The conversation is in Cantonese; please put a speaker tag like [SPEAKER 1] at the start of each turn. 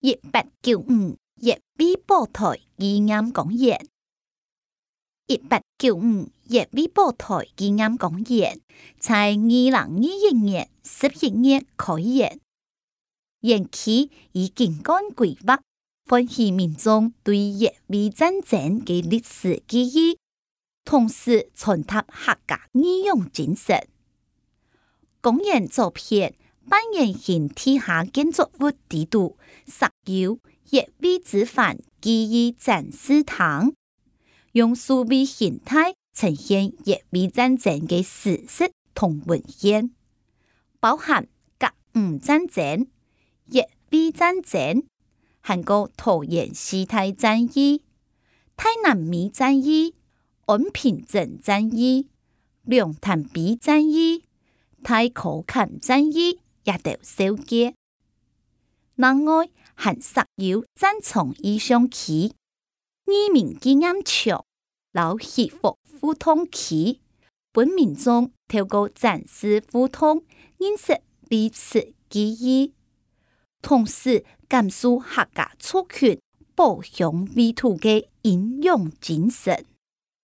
[SPEAKER 1] 1895粤语报台纪念公园。1895粤语报台纪念公园在2021年11月开园，园区以景观规划，欢喜民众对粤语战争的历史记忆，同时传达客家义勇精神。公园左片半圆形地下建筑物地图设有粤语字范记忆展示堂，用数位形态呈现粤语战争的事实同文献，包含甲午战争、粤语战争、韩国桃园四大战役、太南米战役、安平镇战役、龙潭陂战役、太口坎战役也都收结。另外还设有战场意象区、移民纪念墙、老戏服互动区，本民众透过展示互动认识彼此记忆，同时感受客家族群保乡卫土的英勇精神。